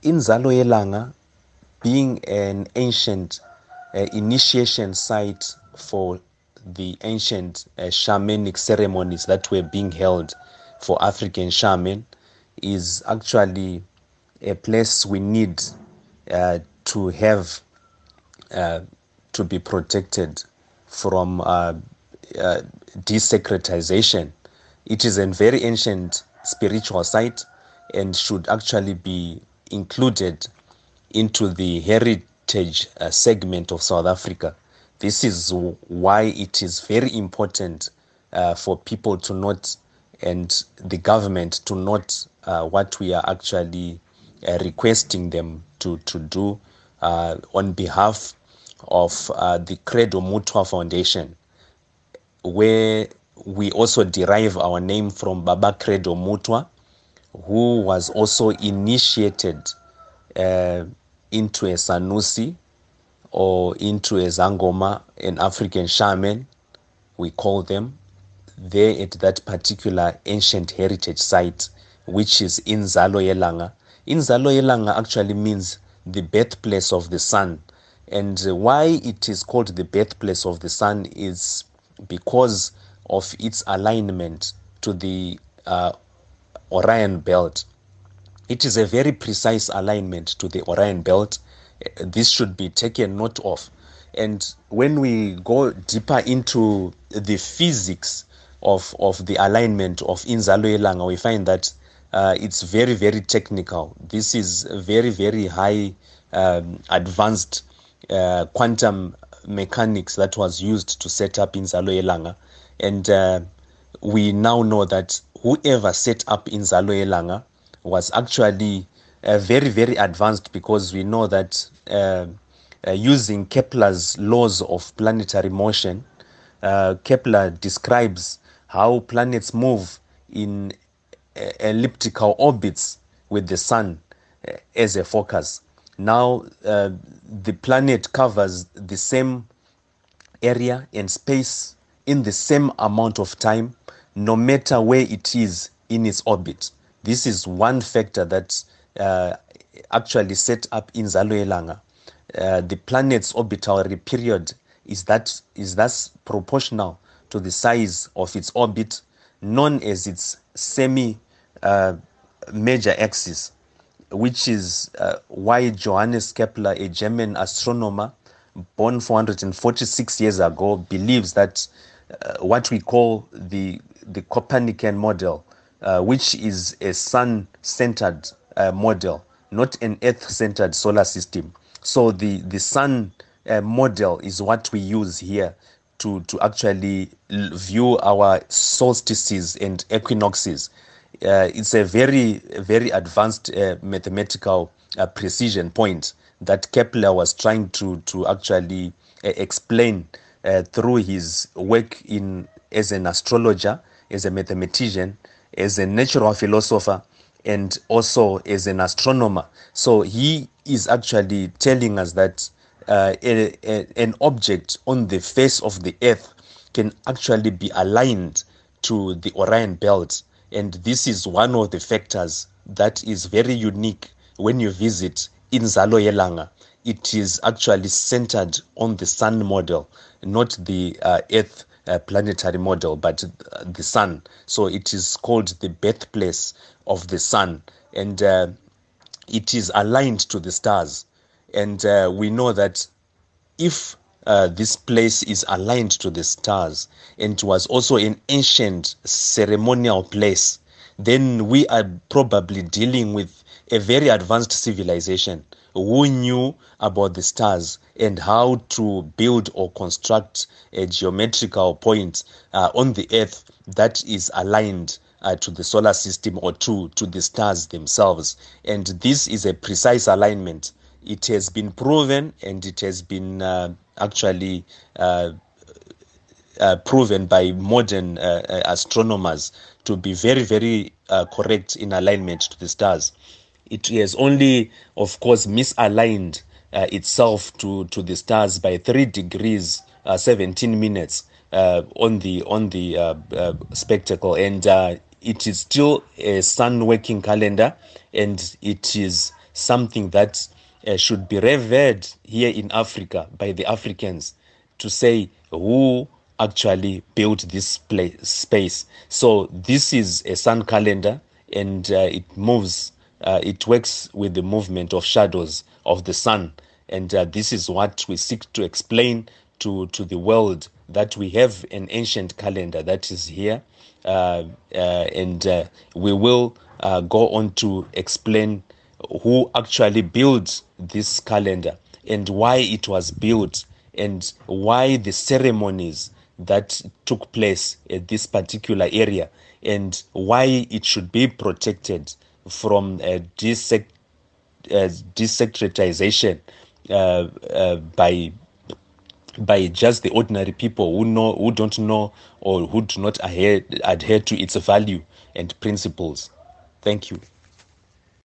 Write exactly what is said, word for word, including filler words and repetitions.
Inzalo Yelanga, being an ancient uh, initiation site for the ancient uh, shamanic ceremonies that were being held for African shaman, is actually a place we need uh, to have uh, to be protected from uh, uh, desecretization. It is a very ancient spiritual site and should actually be included into the heritage uh, segment of South Africa. This is why it is very important uh, for people to note and the government to note uh, what we are actually uh, requesting them to, to do uh, on behalf of uh, the Credo Mutua Foundation, where we also derive our name from Baba Credo Mutua, who was also initiated uh, into a Sanusi or into a Zangoma, an African shaman, we call them, there at that particular ancient heritage site, which is Inzalo Yelanga. Inzalo Yelanga actually means the birthplace of the sun. And why it is called the birthplace of the sun is because of its alignment to the uh, Orion belt. It is a very precise alignment to the Orion belt. This should be taken note of. And when we go deeper into the physics of, of the alignment of Inzalo Yelanga, we find that uh, it's very, very technical. This is very, very high um, advanced uh, quantum mechanics that was used to set up Inzalo Yelanga. And uh, we now know that whoever set up Inzalo Yelanga was actually uh, very, very advanced, because we know that uh, uh, using Kepler's laws of planetary motion, uh, Kepler describes how planets move in uh, elliptical orbits with the sun uh, as a focus. Now, uh, the planet covers the same area and space in the same amount of time, no matter where it is in its orbit. This is one factor that uh, actually set up Inzalo Yelanga. Uh, the planet's orbital period is that is thus proportional to the size of its orbit, known as its semi uh, major axis, which is uh, why Johannes Kepler, a German astronomer born four hundred forty-six years ago, believes that uh, what we call the the Copernican model, uh, which is a sun-centered uh, model, not an Earth-centered solar system. So the the sun uh, model is what we use here to to actually view our solstices and equinoxes. Uh, it's a very very advanced uh, mathematical uh, precision point that Kepler was trying to to actually uh, explain uh, through his work in as an astrologer, as a mathematician, as a natural philosopher, and also as an astronomer. So he is actually telling us that uh, a, a, an object on the face of the earth can actually be aligned to the Orion belt. And this is one of the factors that is very unique when you visit Inzalo Yelanga. It is actually centered on the sun model, not the uh, earth uh, planetary model, but uh, the sun. So it is called the birthplace of the sun, and uh, it is aligned to the stars. And uh, we know that if uh, this place is aligned to the stars and it was also an ancient ceremonial place, then we are probably dealing with a very advanced civilization who knew about the stars and how to build or construct a geometrical point uh, on the earth that is aligned uh, to the solar system or to, to the stars themselves. And this is a precise alignment. It has been proven, and it has been uh, actually uh, uh, proven by modern uh, astronomers to be very, very uh, correct in alignment to the stars. It has only, of course, misaligned uh, itself to, to the stars by three degrees, uh, seventeen minutes uh, on the on the uh, uh, spectacle, and uh, it is still a sun working calendar, and it is something that uh, should be revered here in Africa by the Africans, to say who actually built this place, space. So this is a sun calendar, and uh, it moves, uh, it works with the movement of shadows of the sun. And uh, this is what we seek to explain to, to the world, that we have an ancient calendar that is here. Uh, uh, and uh, we will uh, go on to explain who actually built this calendar and why it was built, and why the ceremonies that took place at this particular area, and why it should be protected from uh, desec- uh, desecratization uh, uh, by by just the ordinary people who know who don't know or who do not adhere, adhere to its value and principles. Thank you.